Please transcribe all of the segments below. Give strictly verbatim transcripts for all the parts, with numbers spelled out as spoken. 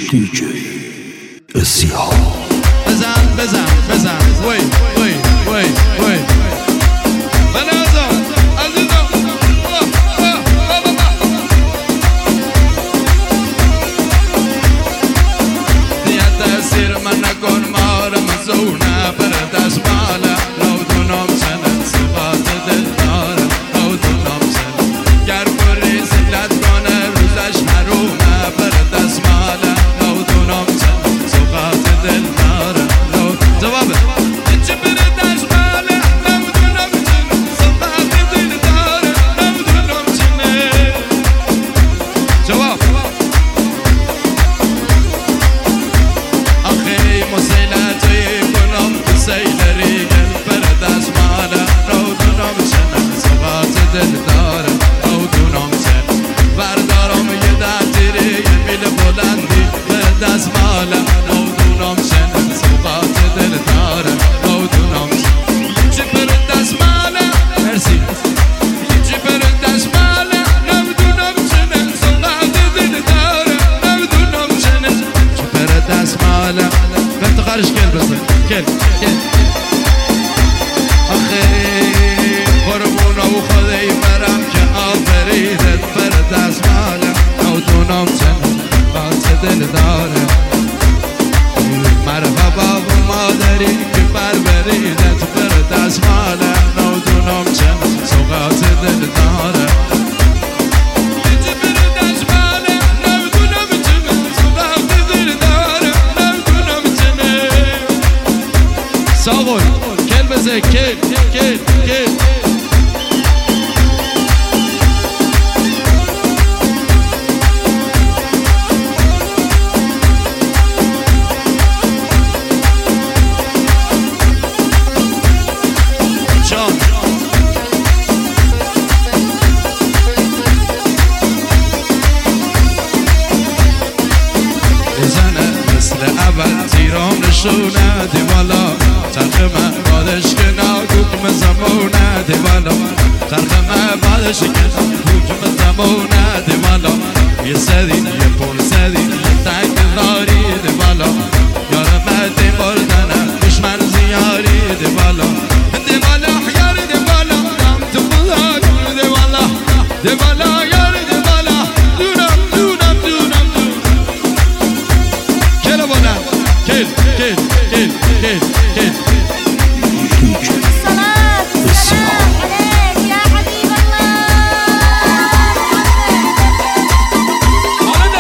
دی جی اسیحا بزن بزن بزن وی وی وی وی بنازم عزیزم دیگه تأثیر من نکن مارم زونه بر دست ماله نودونم سنت صفات دل دارم نودونم سنت گر بری زلت کنه روزش حرومه بر دست ماله نودونم سنت صفات دل دارم جوابه چه بر دست ماله نودونم سنت صفات دل دارم نودونم سنت جواب آخی مسیلتی کنم تو سیلری گل بر دست ماله نودونم سنت صفات دل دارم نودونم سنت بردارم یه دردیری یه میل بلندی بر دست ماله نودونم سنت صفات دل دارم نودونم سنت چی بر دست ماله مرسی چی بر دست ماله نودونم سنت صفات دل دارم نودونم سنت چی بر دست ماله بنت خارج کل بزن کل کل آخی قربونه و خدای برم که آفریدت بر دست ماله نودونم سنت صفات دل دارم مرحبا و مادری که پروریدت بر دست ماله نودونم سنت صفات دل دارم چی بر دست ماله نودونم سنت صفات دل دارم نودونم سنت ساقل کل بزه کل کل کل جان بزنه مثل اول تیرام نشونه دیوالا چرخ من بادش که ناگوکم زمونه دیوالا چرخ من بادش که ناگوکم زمونه دیوالا یه سدی یه پول سدی یه تنگ داری دیوالا یارم دیواردنه دشمن زیاری دیوالا دیوالا یار دیوالا دم تو خدا دیوالا دیوالا یار دیوالا دونم دونم دونم دونم کل بالا کل کل کل کل کل الصلاة والسلام عليك يا حبيب الله.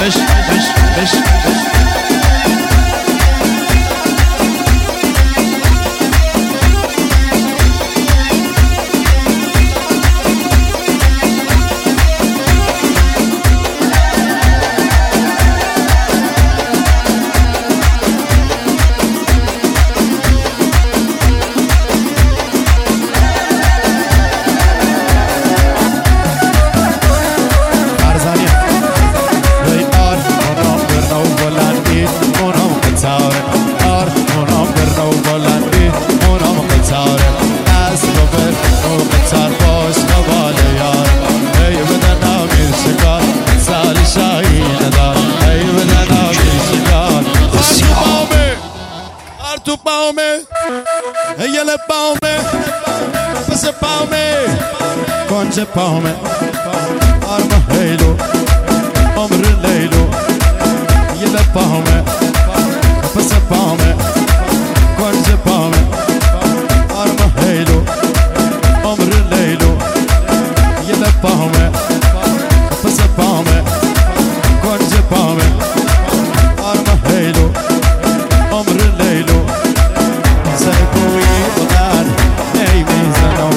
بش بش بش بش کنج پامه آرما هیلو عمر لیلو یه لپامه پس پامه کنج پامه آرما هیلو عمر لیلو یه لپامه پس پامه کنج پامه آرما هیلو عمر لیلو سرکوی بودن نیمیزنم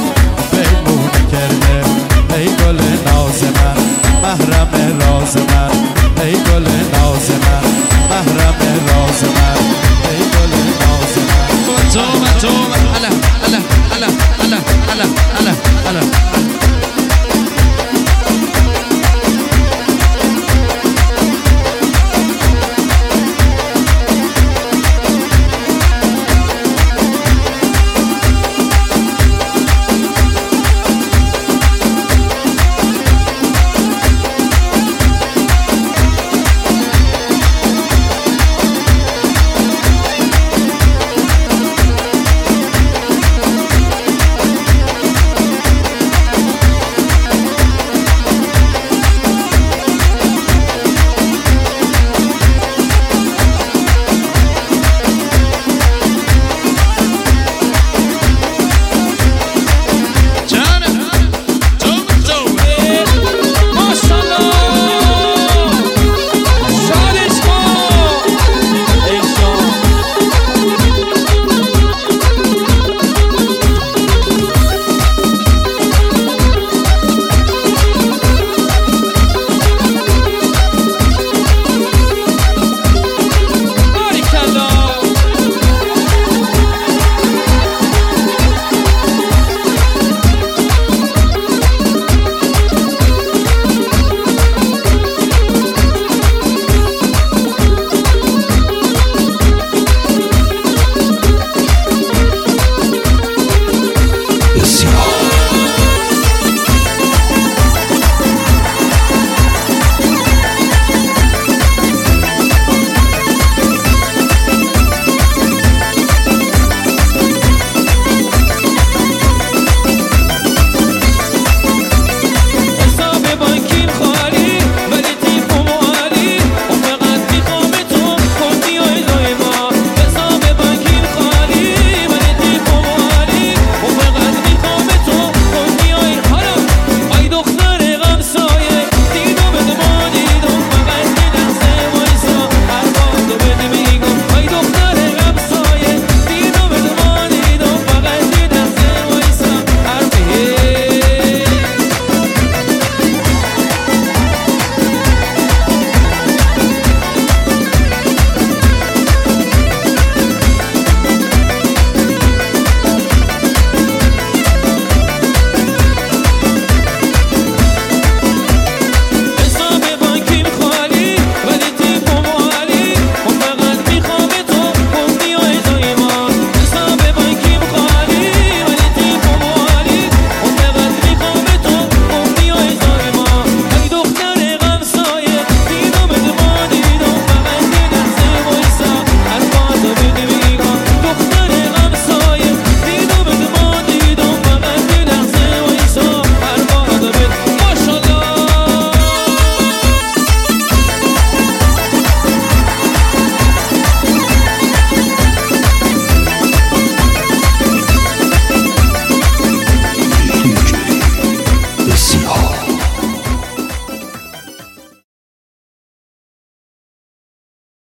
محرم راز من